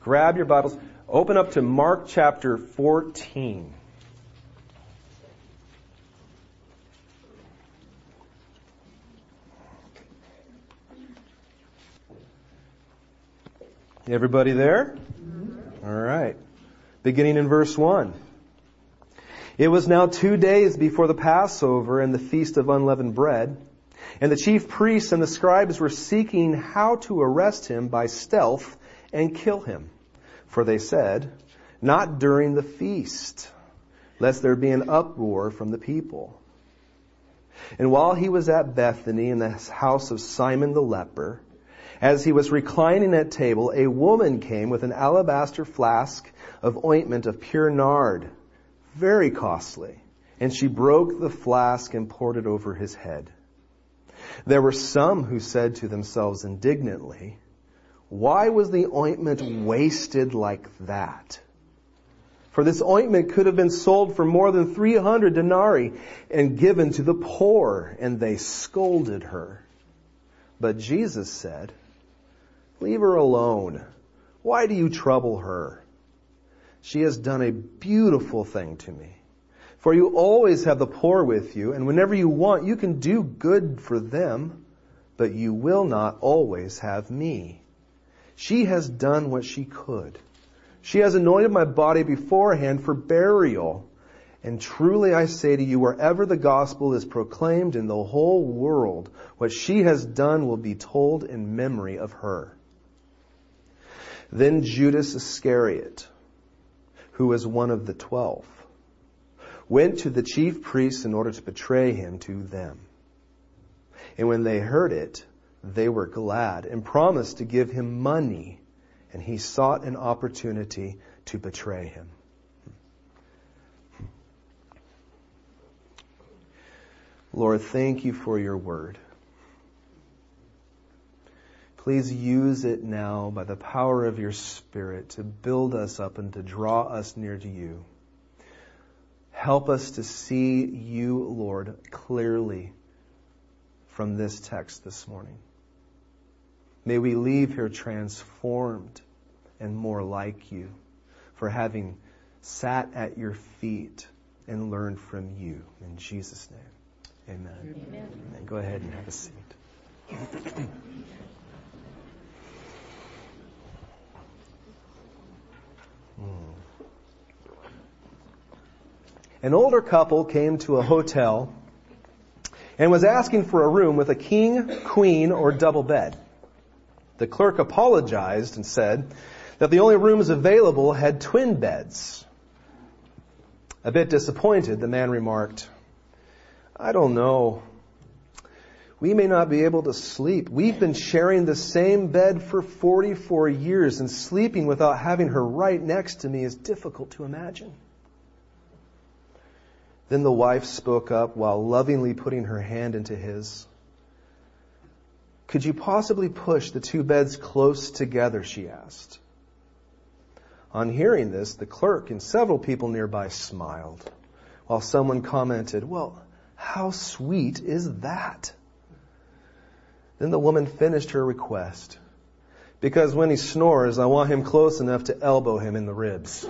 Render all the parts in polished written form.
grab your Bibles. Open up to Mark chapter 14. Everybody there? All right. Beginning in verse 1. It was now 2 days before the Passover and the Feast of Unleavened Bread, and the chief priests and the scribes were seeking how to arrest him by stealth and kill him. For they said, "Not during the feast, lest there be an uproar from the people." And while he was at Bethany in the house of Simon the leper, as he was reclining at table, a woman came with an alabaster flask of ointment of pure nard, very costly, and she broke the flask and poured it over his head. There were some who said to themselves indignantly, "Why was the ointment wasted like that? For this ointment could have been sold for more than 300 denarii and given to the poor." And they scolded her. But Jesus said, "Leave her alone. Why do you trouble her? She has done a beautiful thing to me. For you always have the poor with you, and whenever you want, you can do good for them, but you will not always have me. She has done what she could. She has anointed my body beforehand for burial. And truly I say to you, wherever the gospel is proclaimed in the whole world, what she has done will be told in memory of her." Then Judas Iscariot, who was one of the 12, went to the chief priests in order to betray him to them. And when they heard it, they were glad and promised to give him money, and he sought an opportunity to betray him. Lord, thank you for your word. Please use it now by the power of your Spirit to build us up and to draw us near to you. Help us to see you, Lord, clearly from this text this morning. May we leave here transformed and more like you for having sat at your feet and learned from you. In Jesus' name, amen. Amen. Go ahead and have a seat. An older couple came to a hotel and was asking for a room with a king, queen, or double bed. The clerk apologized and said that the only rooms available had twin beds. A bit disappointed, the man remarked, "I don't know. We may not be able to sleep. We've been sharing the same bed for 44 years, and sleeping without having her right next to me is difficult to imagine." Then the wife spoke up while lovingly putting her hand into his. "Could you possibly push the two beds close together?" she asked. On hearing this, the clerk and several people nearby smiled, while someone commented, "Well, how sweet is that?" Then the woman finished her request. "Because when he snores, I want him close enough to elbow him in the ribs."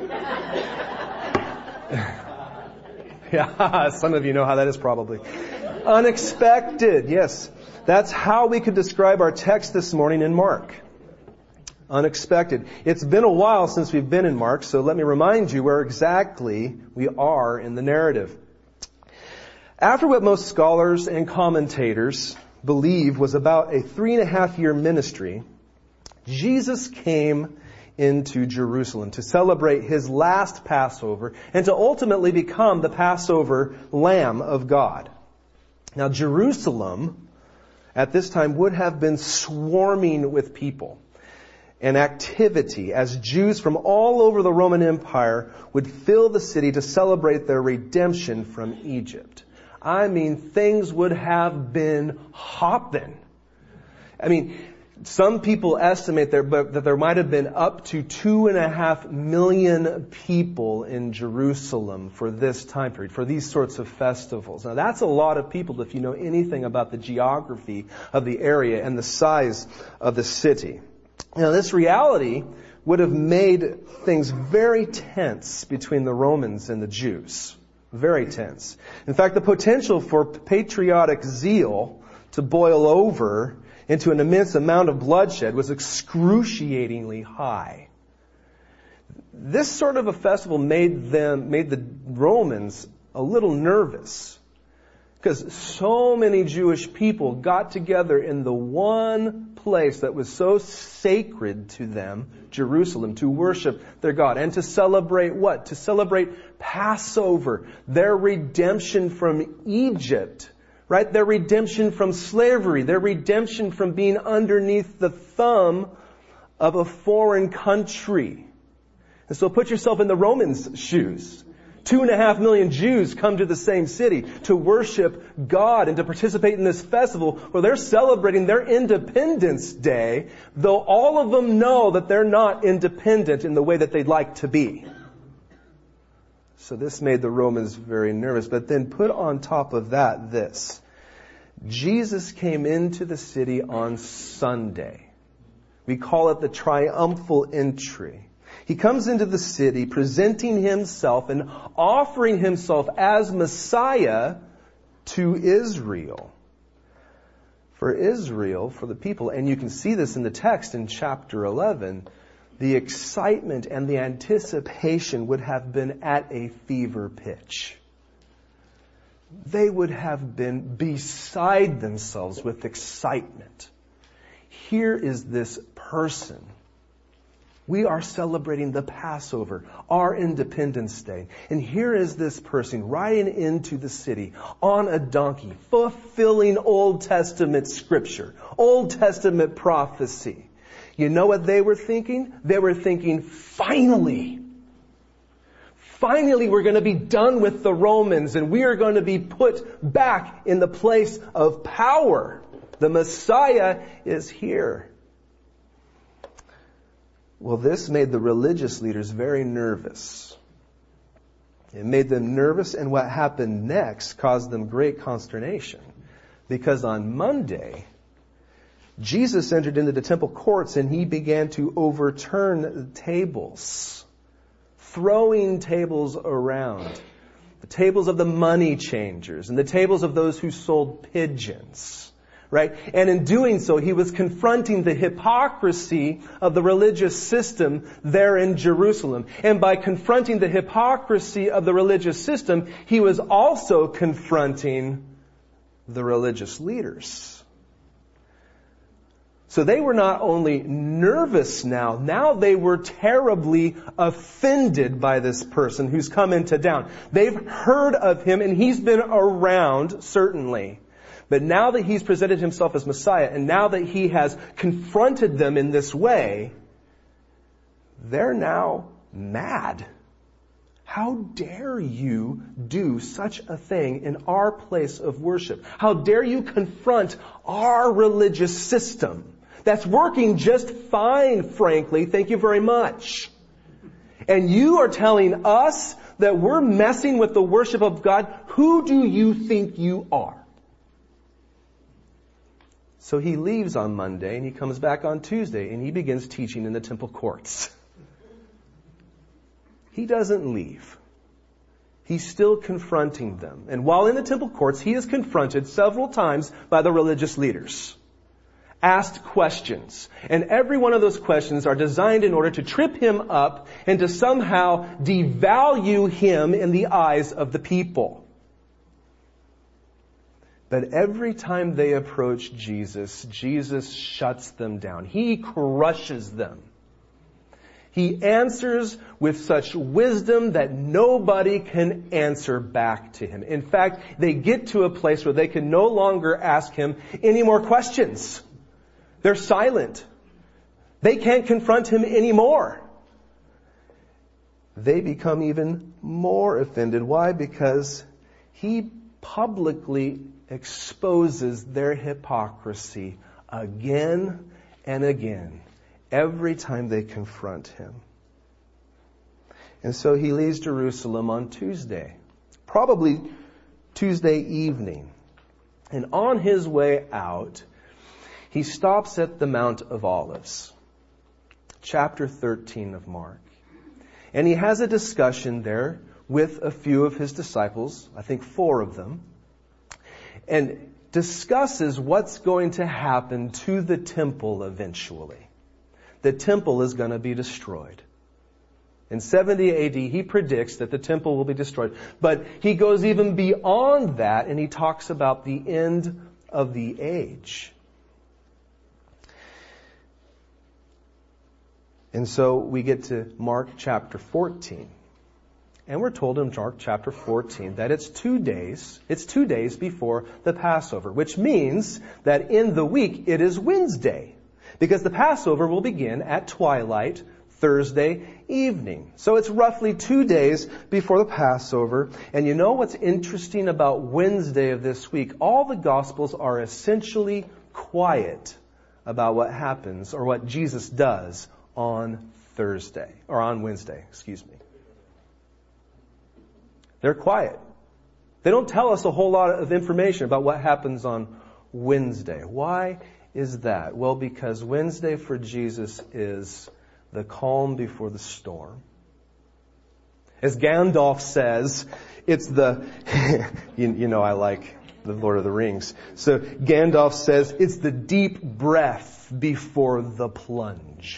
Yeah, some of you know how that is probably. Unexpected, yes. That's how we could describe our text this morning in Mark. Unexpected. It's been a while since we've been in Mark, so let me remind you where exactly we are in the narrative. After what most scholars and commentators believe was about a 3.5-year ministry, Jesus came into Jerusalem to celebrate his last Passover and to ultimately become the Passover Lamb of God. Now, Jerusalem at this time would have been swarming with people and activity as Jews from all over the Roman Empire would fill the city to celebrate their redemption from Egypt. I mean, things would have been hopping. I mean, some people estimate that there might have been up to 2.5 million people in Jerusalem for this time period, for these sorts of festivals. Now, that's a lot of people if you know anything about the geography of the area and the size of the city. Now, this reality would have made things very tense between the Romans and the Jews. Very tense. In fact, the potential for patriotic zeal to boil over into an immense amount of bloodshed was excruciatingly high. This sort of a festival made the Romans a little nervous, because so many Jewish people got together in the one place that was so sacred to them, Jerusalem, to worship their God and to celebrate what? To celebrate Passover, their redemption from Egypt, right? Their redemption from slavery, their redemption from being underneath the thumb of a foreign country. And so put yourself in the Romans' shoes. 2.5 million Jews come to the same city to worship God and to participate in this festival where they're celebrating their Independence Day, though all of them know that they're not independent in the way that they'd like to be. So this made the Romans very nervous. But then put on top of that this. Jesus came into the city on Sunday. We call it the triumphal entry. He comes into the city presenting himself and offering himself as Messiah to Israel. For Israel, for the people, and you can see this in the text in chapter 11, the excitement and the anticipation would have been at a fever pitch. They would have been beside themselves with excitement. Here is this person. We are celebrating the Passover, our Independence Day. And here is this person riding into the city on a donkey, fulfilling Old Testament scripture, Old Testament prophecy. You know what they were thinking? They were thinking, finally we're going to be done with the Romans and we are going to be put back in the place of power. The Messiah is here. Well, this made the religious leaders very nervous. It made them nervous, and what happened next caused them great consternation. Because on Monday, Jesus entered into the temple courts and he began to overturn the tables, throwing tables around. The tables of the money changers and the tables of those who sold pigeons. Right? And in doing so, he was confronting the hypocrisy of the religious system there in Jerusalem. And by confronting the hypocrisy of the religious system, he was also confronting the religious leaders. So they were not only nervous now they were terribly offended by this person who's come into town. They've heard of him and he's been around, certainly. But now that he's presented himself as Messiah, and now that he has confronted them in this way, they're now mad. How dare you do such a thing in our place of worship? How dare you confront our religious system that's working just fine, frankly, thank you very much. And you are telling us that we're messing with the worship of God? Who do you think you are? So he leaves on Monday and he comes back on Tuesday and he begins teaching in the temple courts. He doesn't leave. He's still confronting them. And while in the temple courts, he is confronted several times by the religious leaders. Asked questions. And every one of those questions are designed in order to trip him up and to somehow devalue him in the eyes of the people. But every time they approach Jesus, Jesus shuts them down. He crushes them. He answers with such wisdom that nobody can answer back to him. In fact, they get to a place where they can no longer ask him any more questions. They're silent. They can't confront him anymore. They become even more offended. Why? Because he publicly exposes their hypocrisy again and again, every time they confront him. And so he leaves Jerusalem on Tuesday, probably Tuesday evening. And on his way out, he stops at the Mount of Olives. chapter 13 of Mark. And he has a discussion there with a few of his disciples, I think 4 of them, and discusses what's going to happen to the temple eventually. The temple is going to be destroyed. In 70 AD, he predicts that the temple will be destroyed. But he goes even beyond that, and he talks about the end of the age. And so we get to Mark chapter 14. And we're told in Mark chapter 14 that it's 2 days before the Passover, which means that in the week it is Wednesday, because the Passover will begin at twilight Thursday evening. So it's roughly 2 days before the Passover. And you know what's interesting about Wednesday of this week? All the Gospels are essentially quiet about what happens or what Jesus does on Wednesday, They're quiet. They don't tell us a whole lot of information about what happens on Wednesday. Why is that? Well, because Wednesday for Jesus is the calm before the storm. As Gandalf says, it's the, you know I like the Lord of the Rings. So Gandalf says, it's the deep breath before the plunge.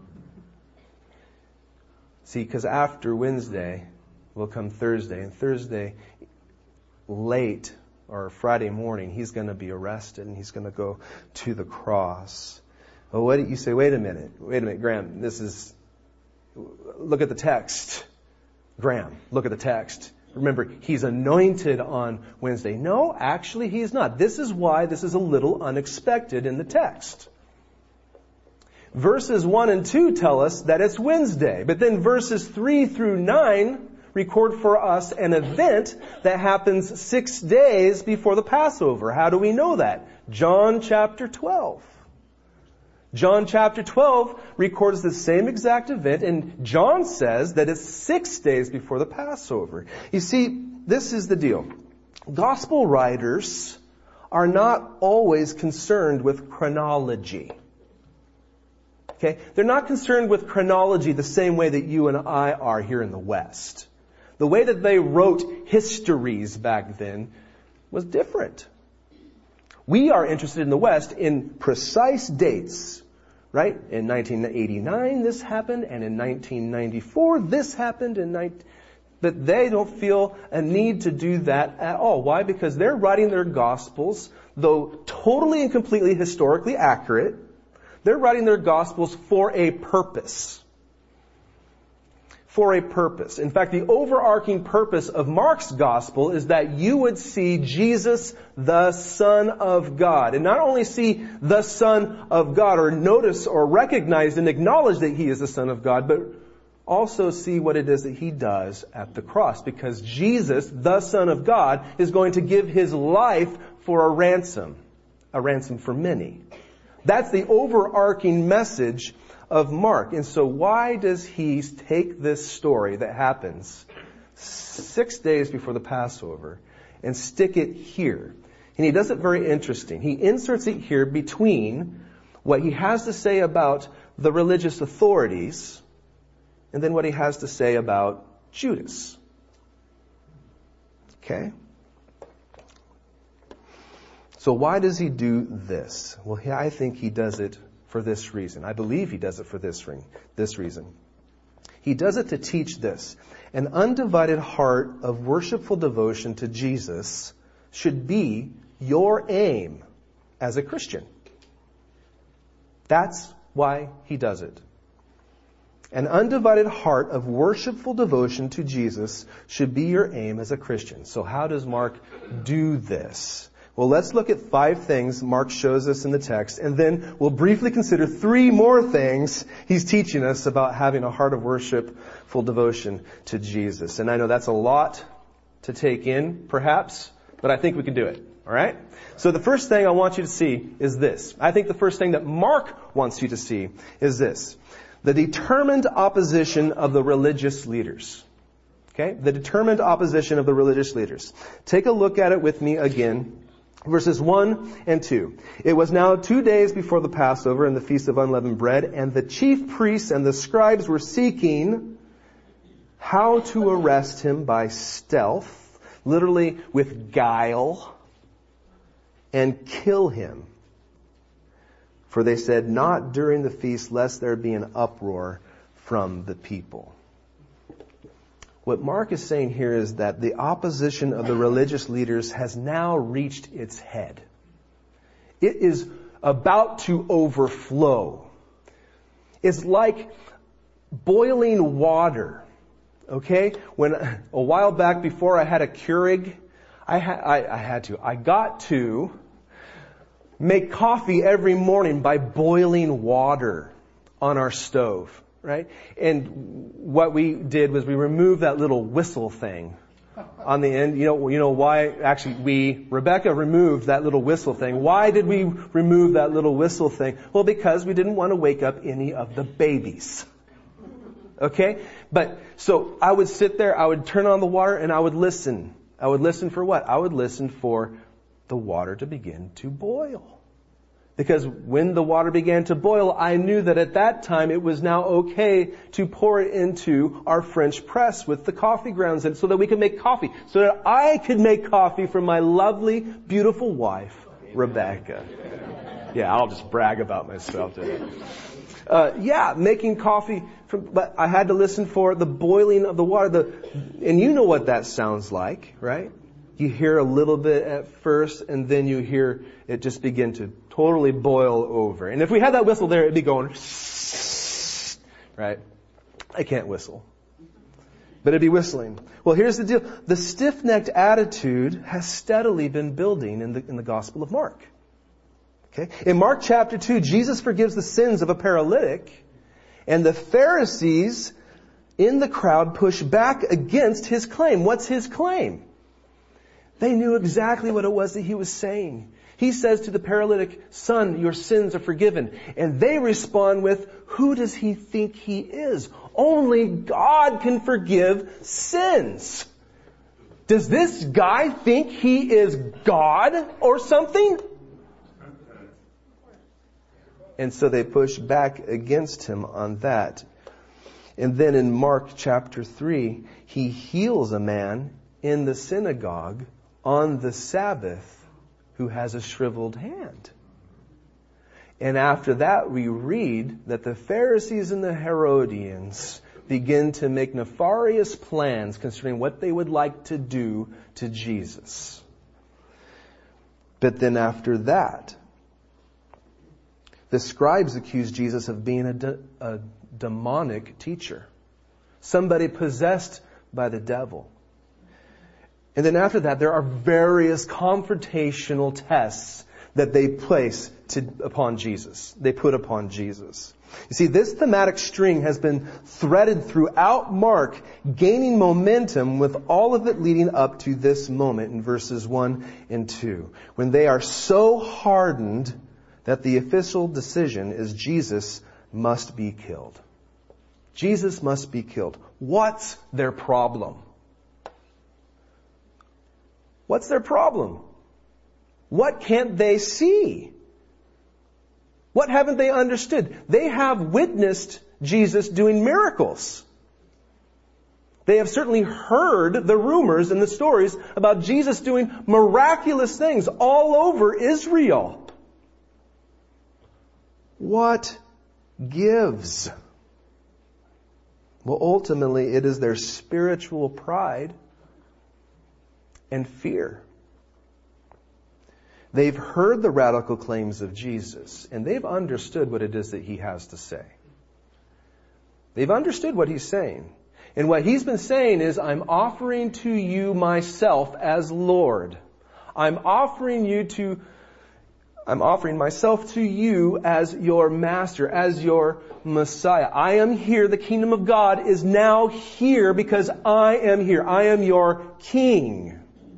See, because after Wednesday will come Thursday, and Thursday late or Friday morning, he's going to be arrested and he's going to go to the cross. Well, what do you say? Wait a minute, Graham, look at the text. Graham, look at the text. Remember, he's anointed on Wednesday. No, actually he's not. This is why this is a little unexpected in the text. Verses 1 and 2 tell us that it's Wednesday, but then verses 3 through 9 record for us an event that happens 6 days before the Passover. How do we know that? John chapter 12. John chapter 12 records the same exact event, and John says that it's 6 days before the Passover. You see, this is the deal. Gospel writers are not always concerned with chronology. Okay? They're not concerned with chronology the same way that you and I are here in the West. The way that they wrote histories back then was different. We are interested in the West in precise dates, right? In 1989 this happened, and in 1994 this happened, but they don't feel a need to do that at all. Why? Because they're writing their Gospels, though totally and completely historically accurate, they're writing their Gospels for a purpose. For a purpose. In fact, the overarching purpose of Mark's Gospel is that you would see Jesus, the Son of God. And not only see the Son of God, or notice or recognize and acknowledge that He is the Son of God, but also see what it is that He does at the cross. Because Jesus, the Son of God, is going to give His life for a ransom for many. That's the overarching message of Mark. And so why does he take this story that happens 6 days before the Passover and stick it here? And he does it very interesting. He inserts it here between what he has to say about the religious authorities and then what he has to say about Judas. Okay? So why does he do this? Well, I think he does it for this reason. I believe he does it for this reason. He does it to teach this. An undivided heart of worshipful devotion to Jesus should be your aim as a Christian. That's why he does it. An undivided heart of worshipful devotion to Jesus should be your aim as a Christian. So how does Mark do this? Well, let's look at 5 things Mark shows us in the text, and then we'll briefly consider 3 more things he's teaching us about having a heart of worshipful devotion to Jesus. And I know that's a lot to take in, perhaps, but I think we can do it. All right? So the first thing I want you to see is this. I think the first thing that Mark wants you to see is this. The determined opposition of the religious leaders. Okay? The determined opposition of the religious leaders. Take a look at it with me again Verses 1 and 2. It was now 2 days before the Passover and the Feast of Unleavened Bread, and the chief priests and the scribes were seeking how to arrest him by stealth, literally with guile, and kill him. For they said, not during the feast, lest there be an uproar from the people. What Mark is saying here is that the opposition of the religious leaders has now reached its head. It is about to overflow. It's like boiling water. Okay? When a while back before I had a Keurig, I got to make coffee every morning by boiling water on our stove. Right? And what we did was we removed that little whistle thing on the end. You know why? Actually, Rebecca removed that little whistle thing. Why did we remove that little whistle thing? Well, because we didn't want to wake up any of the babies. Okay? But, so I would sit there, I would turn on the water, and I would listen. I would listen for what? I would listen for the water to begin to boil. Because when the water began to boil, I knew that at that time it was now okay to pour it into our French press with the coffee grounds in it so that we could make coffee. So that I could make coffee for my lovely, beautiful wife, Rebecca. Yeah, I'll just brag about myself today. Making coffee. But I had to listen for the boiling of the water. And you know what that sounds like, right? You hear a little bit at first, and then you hear it just begin to totally boil over. And if we had that whistle there, it'd be going, right? I can't whistle. But it'd be whistling. Well, here's the deal. The stiff-necked attitude has steadily been building in the Gospel of Mark. Okay? In Mark chapter 2, Jesus forgives the sins of a paralytic, and the Pharisees in the crowd push back against his claim. What's his claim? They knew exactly what it was that he was saying. He says to the paralytic, son, your sins are forgiven. And they respond with, who does he think he is? Only God can forgive sins. Does this guy think he is God or something? And so they push back against him on that. And then in Mark chapter 3, he heals a man in the synagogue on the Sabbath who has a shriveled hand. And after that we read that the Pharisees and the Herodians begin to make nefarious plans concerning what they would like to do to Jesus. But then after that, the scribes accuse Jesus of being a demonic teacher. Somebody possessed by the devil. And then after that, there are various confrontational tests that they place upon Jesus. They put upon Jesus. You see, this thematic string has been threaded throughout Mark, gaining momentum with all of it leading up to this moment in verses 1 and 2, when they are so hardened that the official decision is Jesus must be killed. Jesus must be killed. What's their problem? What's their problem? What can't they see? What haven't they understood? They have witnessed Jesus doing miracles. They have certainly heard the rumors and the stories about Jesus doing miraculous things all over Israel. What gives? Well, ultimately, it is their spiritual pride and fear. They've heard the radical claims of Jesus, and they've understood what it is that he has to say. They've understood what he's saying. And what he's been saying is, I'm offering to you myself as Lord. I'm offering myself to you as your master, as your Messiah. I am here. The kingdom of God is now here because I am here. I am your king.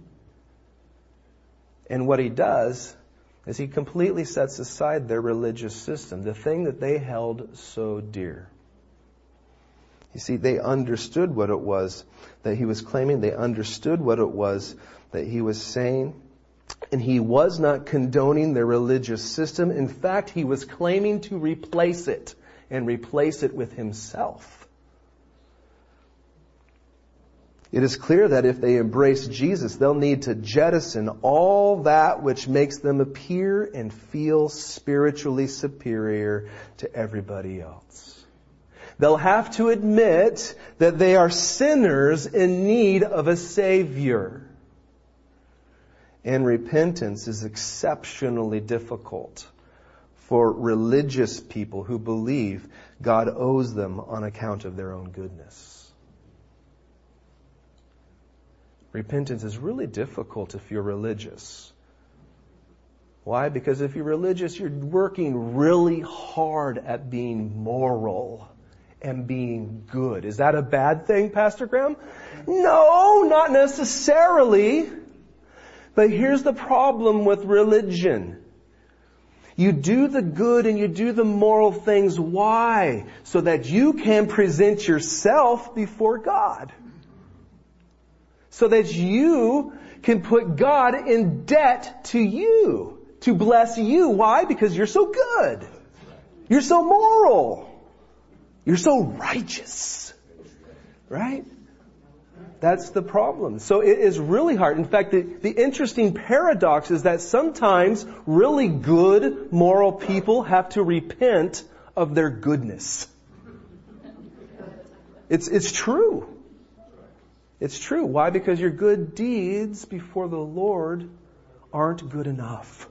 And what he does is he completely sets aside their religious system, the thing that they held so dear. You see, they understood what it was that he was claiming. They understood what it was that he was saying. And he was not condoning their religious system. In fact, he was claiming to replace it, and replace it with himself. It is clear that if they embrace Jesus, they'll need to jettison all that which makes them appear and feel spiritually superior to everybody else. They'll have to admit that they are sinners in need of a Savior. And repentance is exceptionally difficult for religious people who believe God owes them on account of their own goodness. Repentance is really difficult if you're religious. Why? Because if you're religious, you're working really hard at being moral and being good. Is that a bad thing, Pastor Graham? No, not necessarily. But here's the problem with religion. You do the good and you do the moral things. Why? So that you can present yourself before God. So that you can put God in debt to you, to bless you. Why? Because you're so good. You're so moral. You're so righteous. Right? That's the problem. So it is really hard. In fact, the interesting paradox is that sometimes really good, moral people have to repent of their goodness. It's true. It's true. Why? Because your good deeds before the Lord aren't good enough.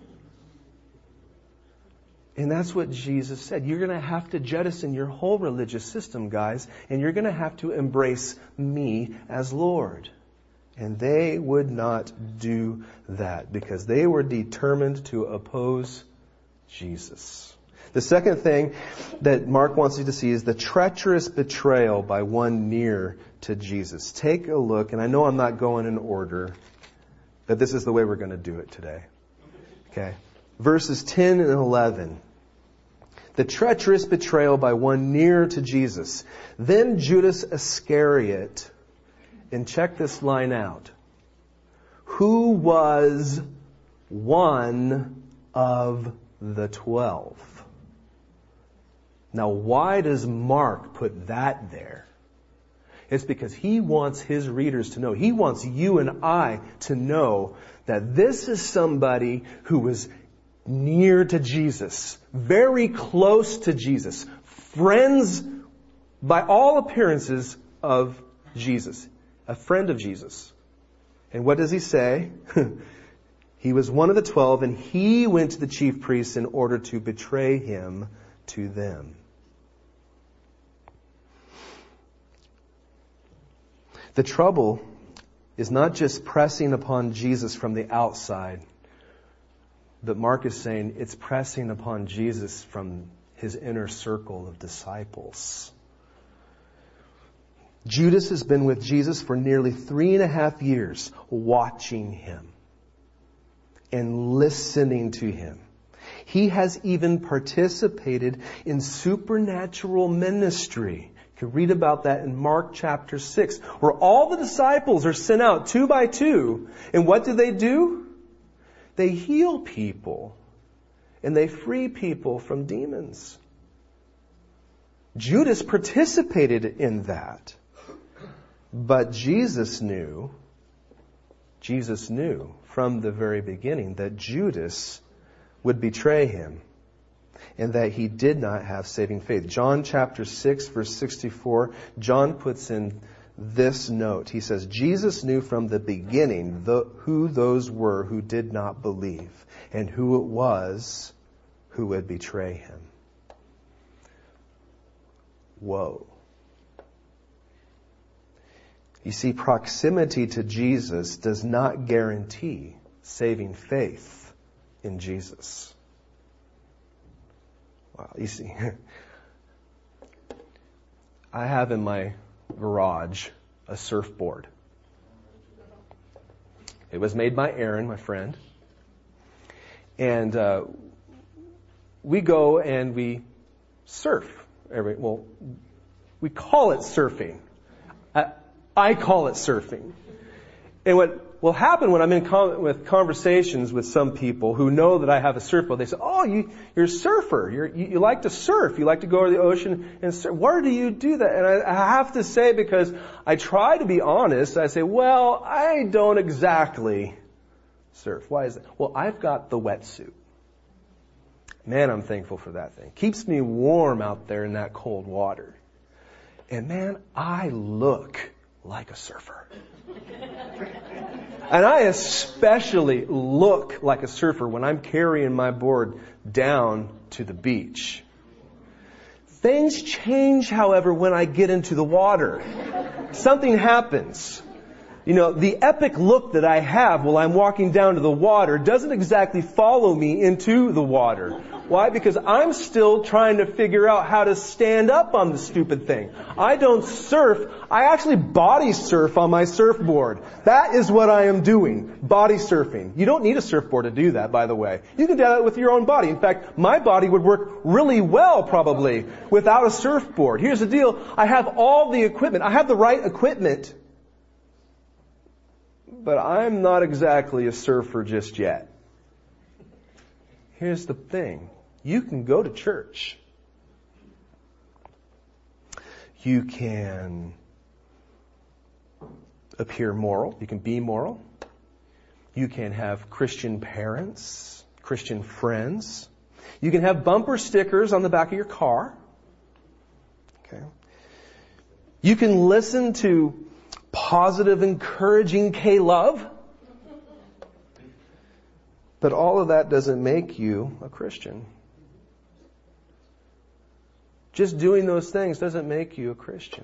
And that's what Jesus said. You're going to have to jettison your whole religious system, guys, and you're going to have to embrace me as Lord. And they would not do that because they were determined to oppose Jesus. The second thing that Mark wants you to see is the treacherous betrayal by one near to Jesus. Take a look, and I know I'm not going in order, but this is the way we're going to do it today. Okay. Verses 10 and 11. The treacherous betrayal by one near to Jesus. Then Judas Iscariot, and check this line out, who was one of the 12. Now, why does Mark put that there? It's because he wants his readers to know. He wants you and I to know that this is somebody who was near to Jesus, very close to Jesus, friends by all appearances of Jesus, a friend of Jesus. And what does he say? He was one of the 12, and he went to the chief priests in order to betray him to them. The trouble is not just pressing upon Jesus from the outside, but Mark is saying it's pressing upon Jesus from his inner circle of disciples. Judas has been with Jesus for nearly 3.5 years, watching him and listening to him. He has even participated in supernatural ministry. You can read about that in Mark chapter 6, where all the disciples are sent out 2 by 2. And what do? They heal people and they free people from demons. Judas participated in that. But Jesus knew from the very beginning that Judas would betray him and that he did not have saving faith. John chapter 6 verse 64, John puts in this note. He says, Jesus knew from the beginning who those were who did not believe and who it was who would betray him. Whoa. You see, proximity to Jesus does not guarantee saving faith in Jesus. Wow, you see, I have in my garage a surfboard. It was made by Aaron, my friend. And we go and we surf. We call it surfing. I call it surfing. And what will happen when I'm in with conversations with some people who know that I have a surfboat. They say, "Oh, you're a surfer. You like to surf. You like to go to the ocean and surf. Where do you do that?" And I have to say, because I try to be honest, I say, "Well, I don't exactly surf." Why is that? Well, I've got the wetsuit. Man, I'm thankful for that thing. Keeps me warm out there in that cold water. And man, I look like a surfer. And I especially look like a surfer when I'm carrying my board down to the beach. Things change, however, when I get into the water. Something happens. You know, the epic look that I have while I'm walking down to the water doesn't exactly follow me into the water. Why? Because I'm still trying to figure out how to stand up on the stupid thing. I don't surf. I actually body surf on my surfboard. That is what I am doing. Body surfing. You don't need a surfboard to do that, by the way. You can do that with your own body. In fact, my body would work really well, probably, without a surfboard. Here's the deal. I have all the equipment. I have the right equipment. But I'm not exactly a surfer just yet. Here's the thing. You can go to church. You can appear moral. You can be moral. You can have Christian parents, Christian friends. You can have bumper stickers on the back of your car. Okay. You can listen to positive, encouraging K-Love. But all of that doesn't make you a Christian. Just doing those things doesn't make you a Christian.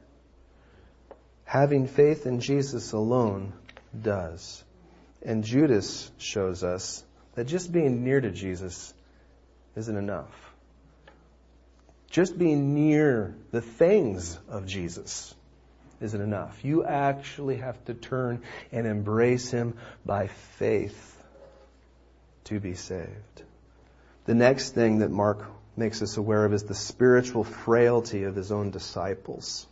Having faith in Jesus alone does. And Judas shows us that just being near to Jesus isn't enough. Just being near the things of Jesus isn't enough. You actually have to turn and embrace Him by faith to be saved. The next thing that Mark makes us aware of is the spiritual frailty of His own disciples.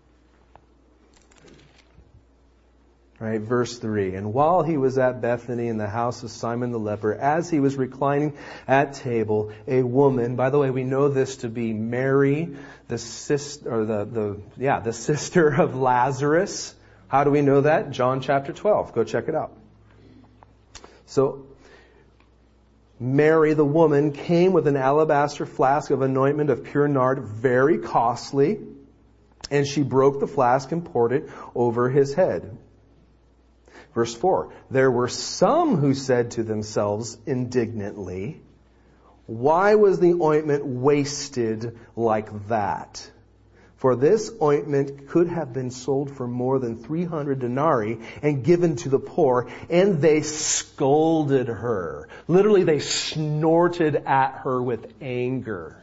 Right, verse 3. And while He was at Bethany in the house of Simon the leper, as He was reclining at table, a woman, by the way, we know this to be Mary, the sister, the sister of Lazarus. How do we know that? John chapter 12. Go check it out. So, Mary, the woman, came with an alabaster flask of anointment of pure nard, very costly, and she broke the flask and poured it over His head. Verse 4, there were some who said to themselves indignantly, why was the ointment wasted like that? For this ointment could have been sold for more than 300 denarii and given to the poor. And they scolded her. Literally, they snorted at her with anger.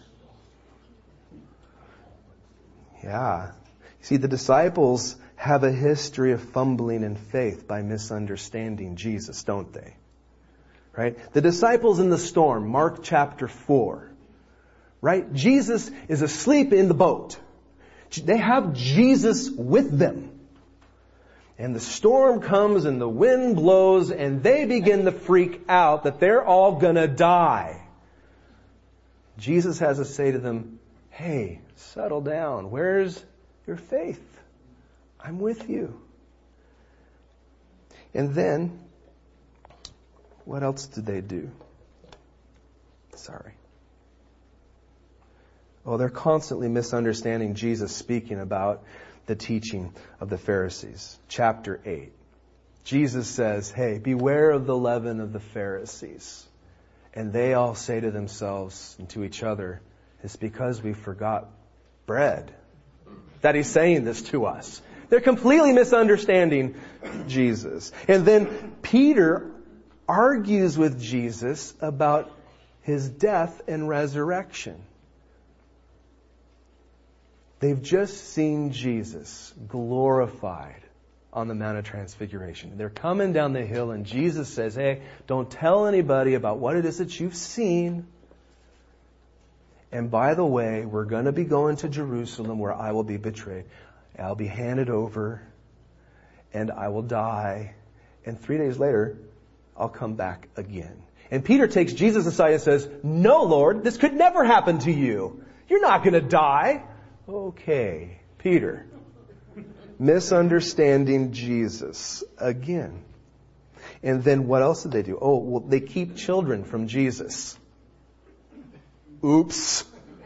Yeah. See, the disciples have a history of fumbling in faith by misunderstanding Jesus, don't they? Right? The disciples in the storm, Mark chapter 4. Right? Jesus is asleep in the boat. They have Jesus with them. And the storm comes and the wind blows and they begin to freak out that they're all gonna die. Jesus has to say to them, hey, settle down. Where's your faith? I'm with you. And then, what else did they do? Sorry. Oh, they're constantly misunderstanding Jesus speaking about the teaching of the Pharisees. Chapter 8. Jesus says, hey, beware of the leaven of the Pharisees. And they all say to themselves and to each other, it's because we forgot bread that He's saying this to us. They're completely misunderstanding Jesus. And then Peter argues with Jesus about His death and resurrection. They've just seen Jesus glorified on the Mount of Transfiguration. They're coming down the hill and Jesus says, hey, don't tell anybody about what it is that you've seen. And by the way, we're going to be going to Jerusalem where I will be betrayed. I'll be handed over and I will die and 3 days later, I'll come back again. And Peter takes Jesus aside and says, no, Lord, this could never happen to you. You're not going to die. Okay, Peter. Misunderstanding Jesus again. And then what else did they do? Oh, well, they keep children from Jesus. Oops.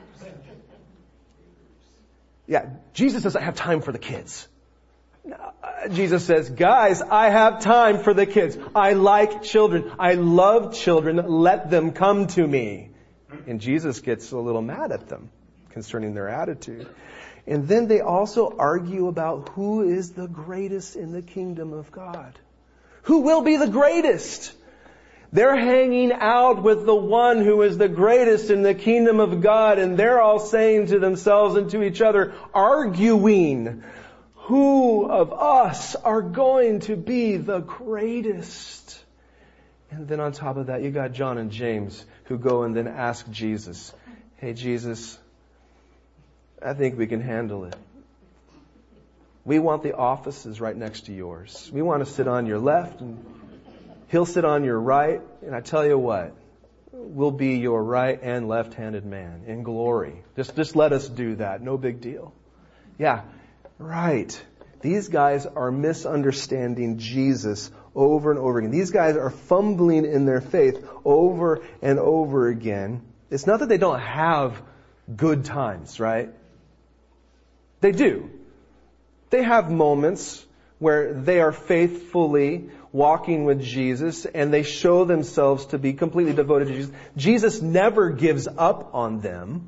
Yeah, Jesus doesn't have time for the kids. Jesus says, guys, I have time for the kids. I like children. I love children. Let them come to me. And Jesus gets a little mad at them concerning their attitude. And then they also argue about who is the greatest in the kingdom of God. Who will be the greatest? They're hanging out with the one who is the greatest in the kingdom of God, and they're all saying to themselves and to each other, arguing, who of us are going to be the greatest? And then on top of that, you got John and James who go and then ask Jesus, hey, Jesus, I think we can handle it. We want the offices right next to yours. We want to sit on your left and he'll sit on your right. And I tell you what, we'll be your right and left-handed man in glory. Just let us do that. No big deal. Yeah, right. These guys are misunderstanding Jesus over and over again. These guys are fumbling in their faith over and over again. It's not that they don't have good times, right? They do. They have moments where they are faithfully walking with Jesus and they show themselves to be completely devoted to Jesus. Jesus never gives up on them,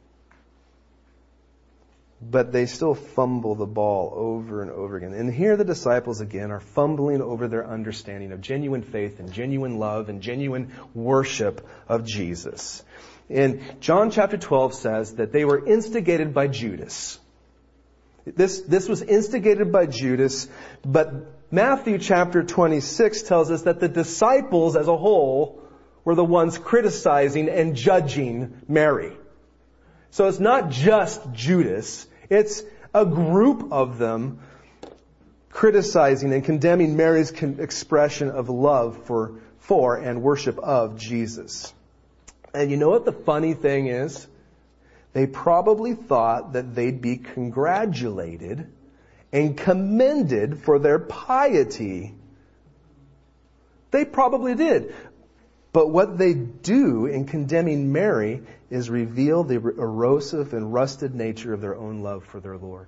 but they still fumble the ball over and over again. And here the disciples again are fumbling over their understanding of genuine faith and genuine love and genuine worship of Jesus. And John chapter 12 says that they were instigated by Judas. This was instigated by Judas, but Matthew chapter 26 tells us that the disciples as a whole were the ones criticizing and judging Mary. So it's not just Judas, it's a group of them criticizing and condemning Mary's expression of love for and worship of Jesus. And you know what the funny thing is? They probably thought that they'd be congratulated and commended for their piety. They probably did. But what they do in condemning Mary is reveal the erosive and rusted nature of their own love for their Lord.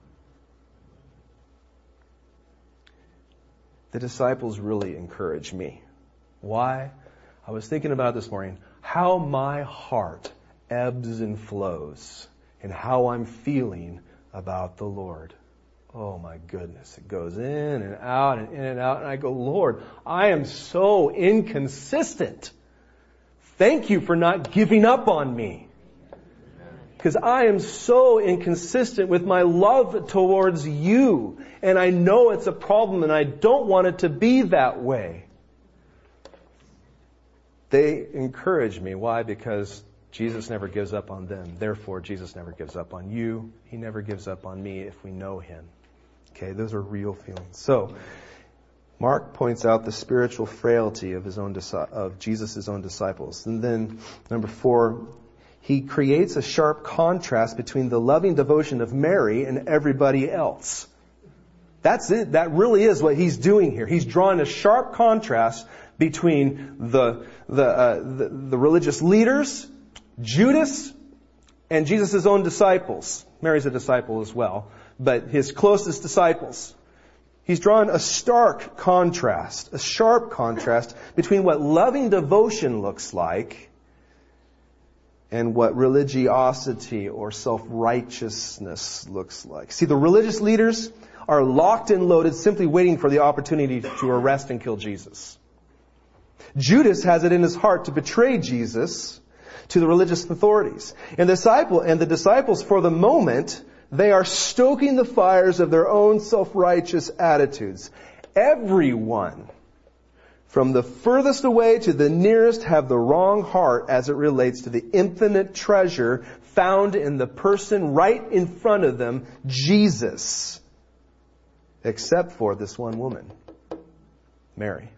The disciples really encourage me. Why? I was thinking about it this morning. How my heart ebbs and flows and how I'm feeling about the Lord. Oh my goodness. It goes in and out and in and out. And I go, Lord, I am so inconsistent. Thank you for not giving up on me. Because I am so inconsistent with my love towards you. And I know it's a problem and I don't want it to be that way. They encourage me. Why? Because Jesus never gives up on them. Therefore, Jesus never gives up on you. He never gives up on me if we know Him. Okay, those are real feelings. So, Mark points out the spiritual frailty of Jesus' own disciples. And then, number 4, he creates a sharp contrast between the loving devotion of Mary and everybody else. That's it. That really is what he's doing here. He's drawing a sharp contrast between the religious leaders, Judas, and Jesus' own disciples. Mary's a disciple as well, but his closest disciples. He's drawn a sharp contrast between what loving devotion looks like and what religiosity or self-righteousness looks like. See, the religious leaders are locked and loaded, simply waiting for the opportunity to arrest and kill Jesus. Judas has it in his heart to betray Jesus to the religious authorities. And the disciples, for the moment, they are stoking the fires of their own self-righteous attitudes. Everyone, from the furthest away to the nearest, have the wrong heart as it relates to the infinite treasure found in the person right in front of them, Jesus. Except for this one woman. Mary.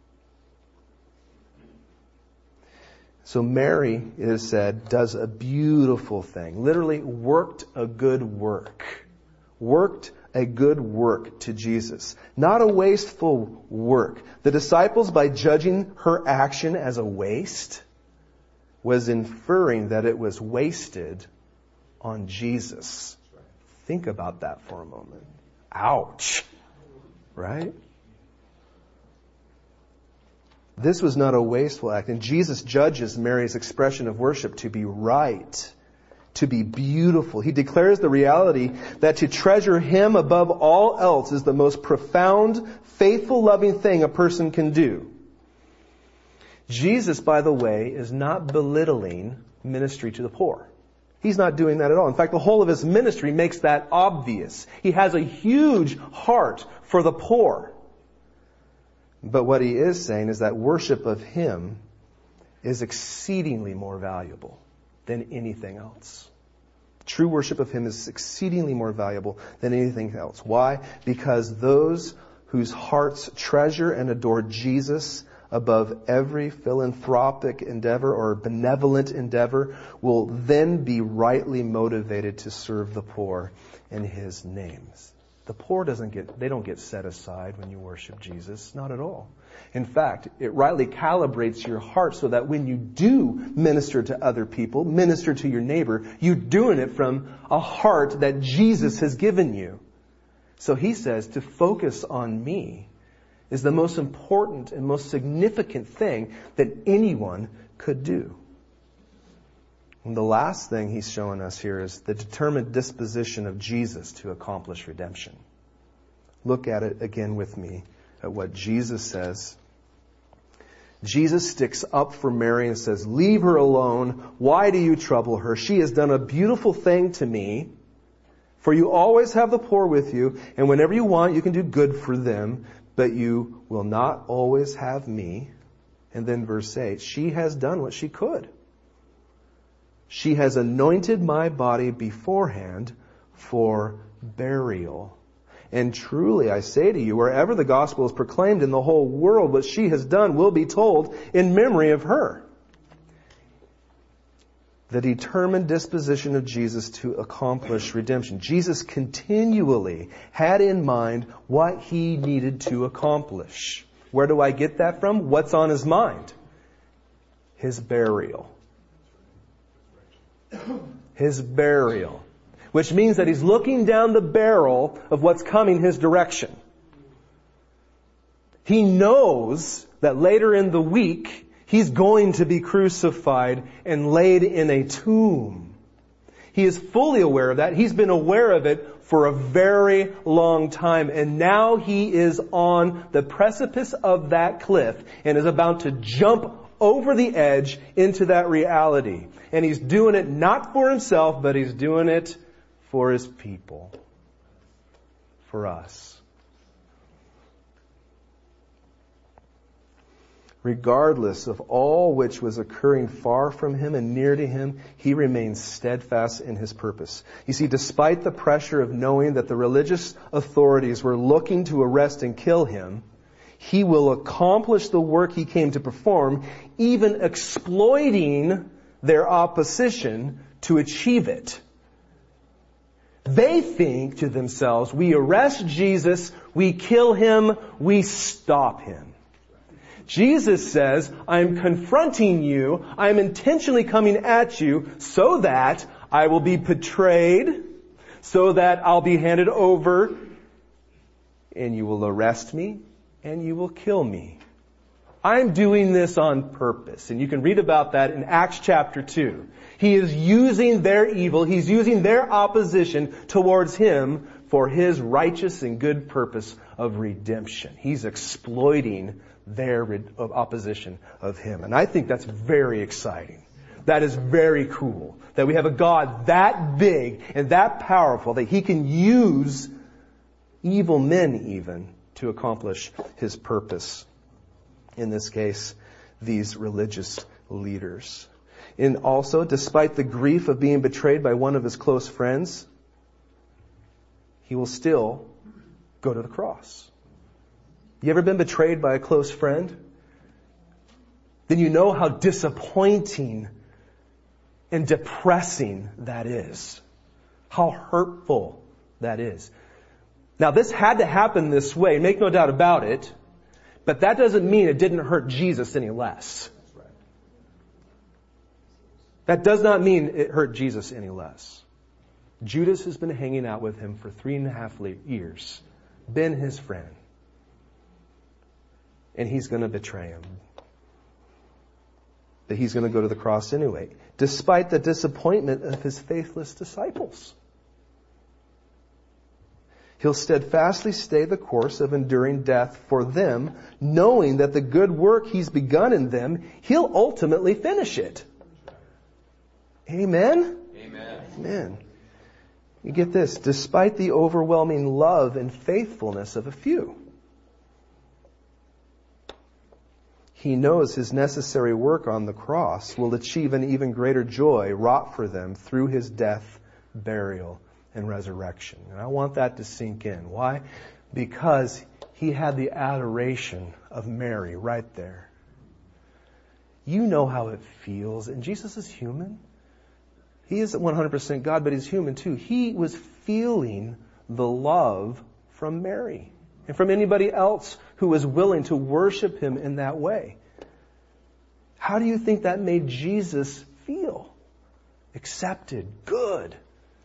So Mary, it is said, does a beautiful thing. Literally worked a good work. Worked a good work to Jesus. Not a wasteful work. The disciples, by judging her action as a waste, was inferring that it was wasted on Jesus. Think about that for a moment. Ouch. Right? This was not a wasteful act. And Jesus judges Mary's expression of worship to be right, to be beautiful. He declares the reality that to treasure Him above all else is the most profound, faithful, loving thing a person can do. Jesus, by the way, is not belittling ministry to the poor. He's not doing that at all. In fact, the whole of His ministry makes that obvious. He has a huge heart for the poor. But what He is saying is that worship of Him is exceedingly more valuable than anything else. True worship of Him is exceedingly more valuable than anything else. Why? Because those whose hearts treasure and adore Jesus above every philanthropic endeavor or benevolent endeavor will then be rightly motivated to serve the poor in His name. The poor they don't get set aside when you worship Jesus. Not at all. In fact, it rightly calibrates your heart so that when you do minister to other people, minister to your neighbor, you're doing it from a heart that Jesus has given you. So He says to focus on me is the most important and most significant thing that anyone could do. And the last thing He's showing us here is the determined disposition of Jesus to accomplish redemption. Look at it again with me, at what Jesus says. Jesus sticks up for Mary and says, "Leave her alone. Why do you trouble her? She has done a beautiful thing to me. For you always have the poor with you, and whenever you want, you can do good for them, but you will not always have me." And then verse 8, she has done what she could. She has anointed my body beforehand for burial. And truly, I say to you, wherever the gospel is proclaimed in the whole world, what she has done will be told in memory of her. The determined disposition of Jesus to accomplish redemption. Jesus continually had in mind what He needed to accomplish. Where do I get that from? What's on His mind? His burial. His burial. Which means that He's looking down the barrel of what's coming His direction. He knows that later in the week, He's going to be crucified and laid in a tomb. He is fully aware of that. He's been aware of it for a very long time. And now He is on the precipice of that cliff and is about to jump over the edge into that reality. And He's doing it not for Himself, but He's doing it for His people. For us. Regardless of all which was occurring far from Him and near to Him, He remains steadfast in His purpose. You see, despite the pressure of knowing that the religious authorities were looking to arrest and kill Him, He will accomplish the work He came to perform, even exploiting their opposition to achieve it. They think to themselves, we arrest Jesus, we kill Him, we stop Him. Jesus says, I'm confronting you, I'm intentionally coming at you so that I will be betrayed, so that I'll be handed over, and you will arrest me, and you will kill me. I'm doing this on purpose. And you can read about that in Acts chapter 2. He is using their evil, He's using their opposition towards Him for His righteous and good purpose of redemption. He's exploiting their opposition of Him. And I think that's very exciting. That is very cool. That we have a God that big and that powerful that He can use evil men even to accomplish His purpose. In this case, these religious leaders. And also, despite the grief of being betrayed by one of His close friends, He will still go to the cross. You ever been betrayed by a close friend? Then you know how disappointing and depressing that is. How hurtful that is. Now this had to happen this way, make no doubt about it, but that doesn't mean it didn't hurt Jesus any less. That does not mean it hurt Jesus any less. Judas has been hanging out with him for 3.5 years, been his friend. And he's going to betray him. But he's going to go to the cross anyway, despite the disappointment of his faithless disciples. He'll steadfastly stay the course of enduring death for them, knowing that the good work he's begun in them, he'll ultimately finish it. Amen? Amen. Amen. You get this, despite the overwhelming love and faithfulness of a few. He knows his necessary work on the cross will achieve an even greater joy wrought for them through his death, burial, and resurrection. And I want that to sink in. Why? Because he had the adoration of Mary right there. You know how it feels. And Jesus is human. He is 100% God, but he's human too. He was feeling the love from Mary and from anybody else who was willing to worship him in that way. How do you think that made Jesus feel? Accepted, good.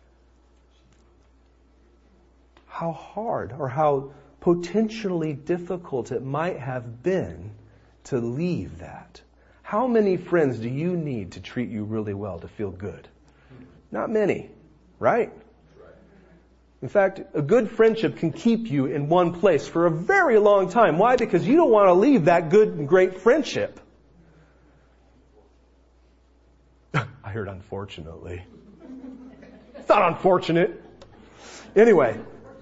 How hard or how potentially difficult it might have been to leave that. How many friends do you need to treat you really well to feel good? Not many, right? In fact, a good friendship can keep you in one place for a very long time. Why? Because you don't want to leave that good and great friendship. I heard unfortunately. It's not unfortunate. Anyway.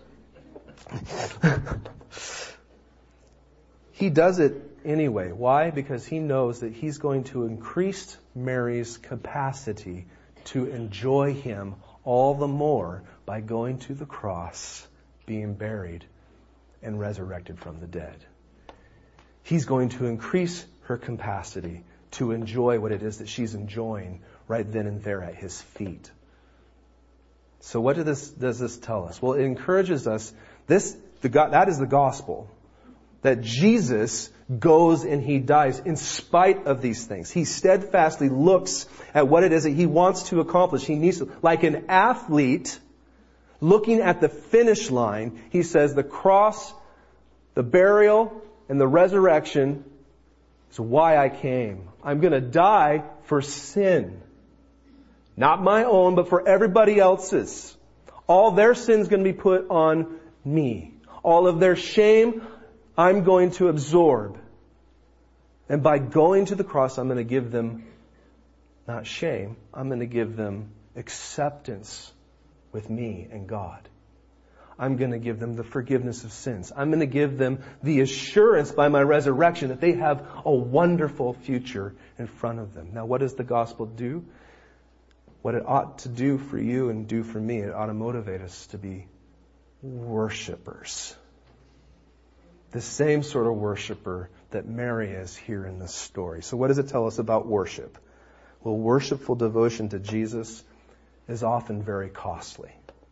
He does it anyway. Why? Because he knows that he's going to increase Mary's capacity to enjoy him all the more by going to the cross, being buried, and resurrected from the dead. He's going to increase her capacity to enjoy what it is that she's enjoying right then and there at his feet. So what does this tell us? Well, it encourages us, that is the gospel. That Jesus goes and he dies in spite of these things. He steadfastly looks at what it is that he wants to accomplish. He needs to, like an athlete looking at the finish line, he says the cross, the burial, and the resurrection is why I came. I'm going to die for sin. Not my own, but for everybody else's. All their sin's going to be put on me. All of their shame, I'm going to absorb. And by going to the cross, I'm going to give them, not shame, I'm going to give them acceptance with me and God. I'm going to give them the forgiveness of sins. I'm going to give them the assurance by my resurrection that they have a wonderful future in front of them. Now, what does the gospel do? What it ought to do for you and do for me, it ought to motivate us to be worshipers. The same sort of worshiper that Mary is here in this story. So what does it tell us about worship? Well, worshipful devotion to Jesus is often very costly.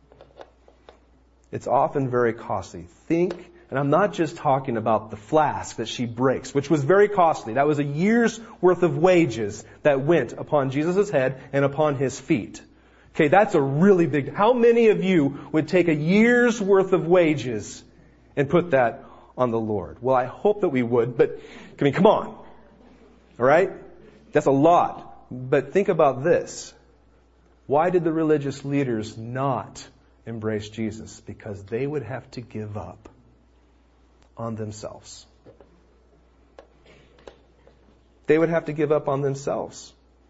It's often very costly. Think, and I'm not just talking about the flask that she breaks, which was very costly. That was a year's worth of wages that went upon Jesus' head and upon his feet. Okay, that's a really big... How many of you would take a year's worth of wages and put that on the Lord? Well, I hope that we would, but I mean, come on. All right? That's a lot. But think about this. Why did the religious leaders not embrace Jesus? Because they would have to give up on themselves. They would have to give up on themselves.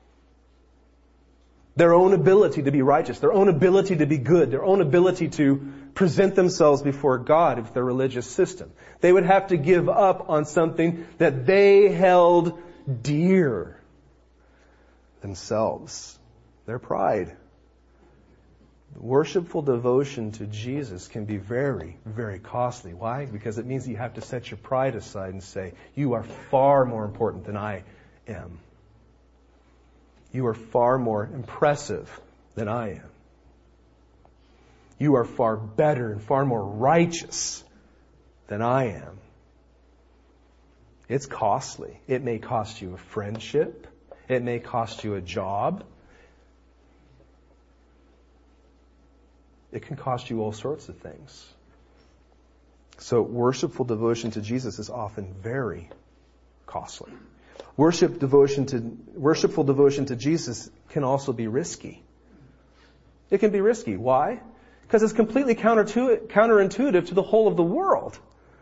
Their own ability to be righteous, their own ability to be good, their own ability to present themselves before God with their religious system. They would have to give up on something that they held dear. Themselves. Their pride. Worshipful devotion to Jesus can be very, very costly. Why? Because it means you have to set your pride aside and say, you are far more important than I am. You are far more impressive than I am. You are far better and far more righteous than I am. It's costly. It may cost you a friendship. It may cost you a job. It can cost you all sorts of things. So worshipful devotion to Jesus is often very costly. Worshipful devotion to Jesus can also be risky. It can be risky. Why? Because it's completely counterintuitive to the whole of the world.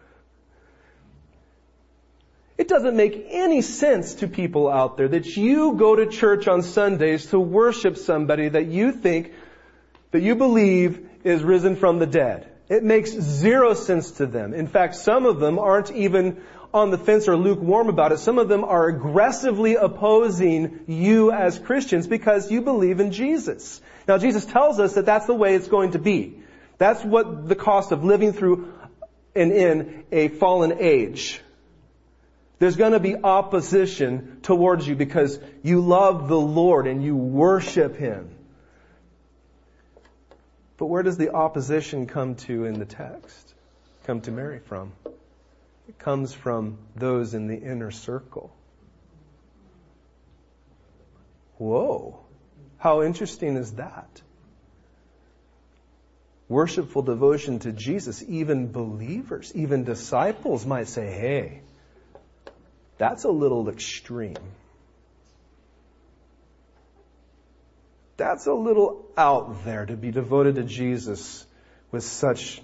It doesn't make any sense to people out there that you go to church on Sundays to worship somebody that you think, that you believe is risen from the dead. It makes zero sense to them. In fact, some of them aren't even on the fence or lukewarm about it. Some of them are aggressively opposing you as Christians because you believe in Jesus. Now, Jesus tells us that that's the way it's going to be. That's what the cost of living through and in a fallen age. There's going to be opposition towards you because you love the Lord and you worship Him. But where does the opposition come to in the text? Come to Mary from? It comes from those in the inner circle. Whoa! How interesting is that? Worshipful devotion to Jesus, even believers, even disciples might say, hey, that's a little extreme. That's a little out there to be devoted to Jesus with such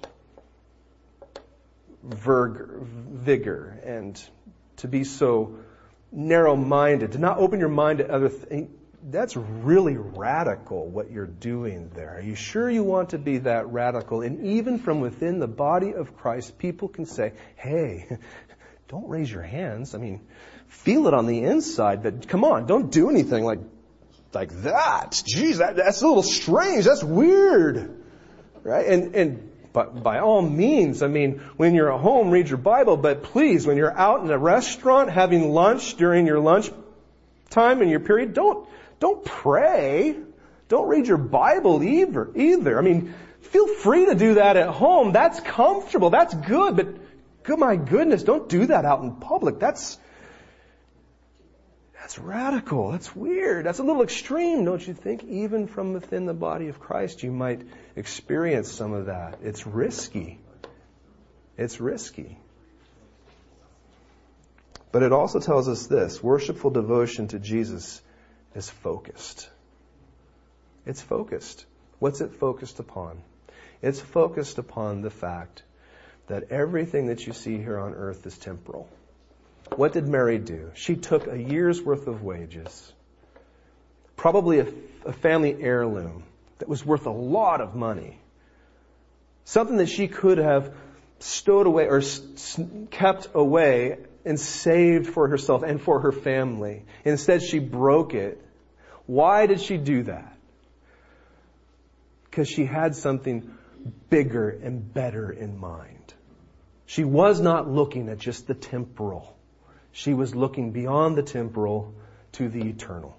vigor and to be so narrow-minded, to not open your mind to other things. That's really radical what you're doing there. Are you sure you want to be that radical? And even from within the body of Christ, people can say, hey, don't raise your hands. I mean, feel it on the inside, but come on, don't do anything like that. Jeez, that's a little strange. That's weird. Right? But by all means, I mean, when you're at home, read your Bible, but please, when you're out in a restaurant having lunch during your lunch time in your period, don't pray. Don't read your Bible either. I mean, feel free to do that at home. That's comfortable. That's good. But my goodness, don't do that out in public. That's radical. That's weird. That's a little extreme, don't you think? Even from within the body of Christ, you might experience some of that. It's risky. It's risky. But it also tells us this: worshipful devotion to Jesus is focused. It's focused. What's it focused upon? It's focused upon the fact that everything that you see here on earth is temporal. What did Mary do? She took a year's worth of wages, probably a family heirloom that was worth a lot of money, something that she could have stowed away or kept away and saved for herself and for her family. Instead, she broke it. Why did she do that? Because she had something bigger and better in mind. She was not looking at just the temporal. She was looking beyond the temporal to the eternal.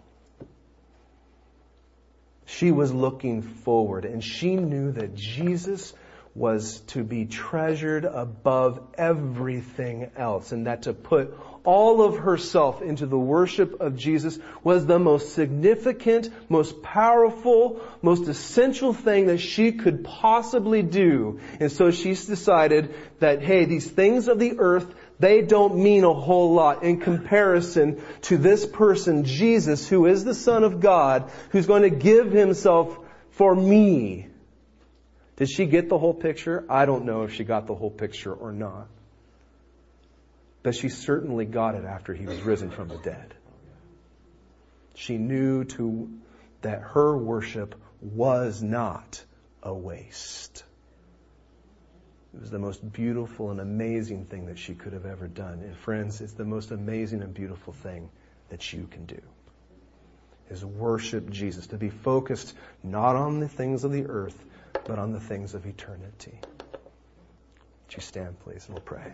She was looking forward, and she knew that Jesus was to be treasured above everything else, and that to put all of herself into the worship of Jesus was the most significant, most powerful, most essential thing that she could possibly do. And so she's decided that, hey, these things of the earth, they don't mean a whole lot in comparison to this person, Jesus, who is the Son of God, who's going to give Himself for me. Did she get the whole picture? I don't know if she got the whole picture or not. But she certainly got it after He was risen from the dead. She knew that her worship was not a waste. It was the most beautiful and amazing thing that she could have ever done. And friends, it's the most amazing and beautiful thing that you can do. is worship Jesus, to be focused not on the things of the earth, but on the things of eternity. Would you stand, please, and we'll pray.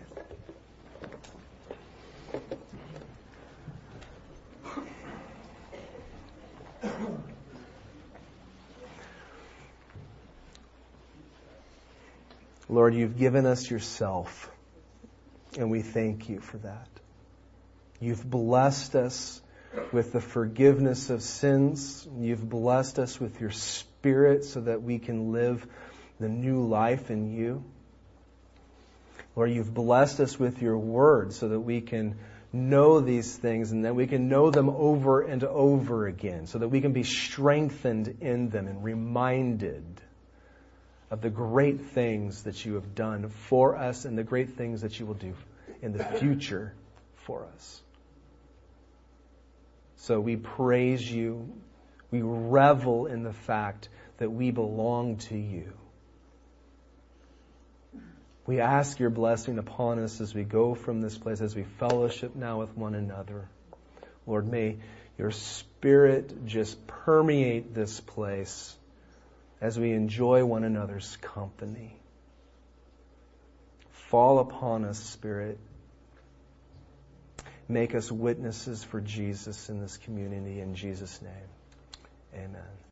Lord, you've given us yourself, and we thank you for that. You've blessed us with the forgiveness of sins. You've blessed us with your Spirit so that we can live the new life in you. Lord, you've blessed us with your word so that we can know these things and that we can know them over and over again, so that we can be strengthened in them and reminded of the great things that you have done for us and the great things that you will do in the future for us. So we praise you. We revel in the fact that we belong to you. We ask your blessing upon us as we go from this place, as we fellowship now with one another. Lord, may your Spirit just permeate this place as we enjoy one another's company. Fall upon us, Spirit. Make us witnesses for Jesus in this community. In Jesus' name, amen.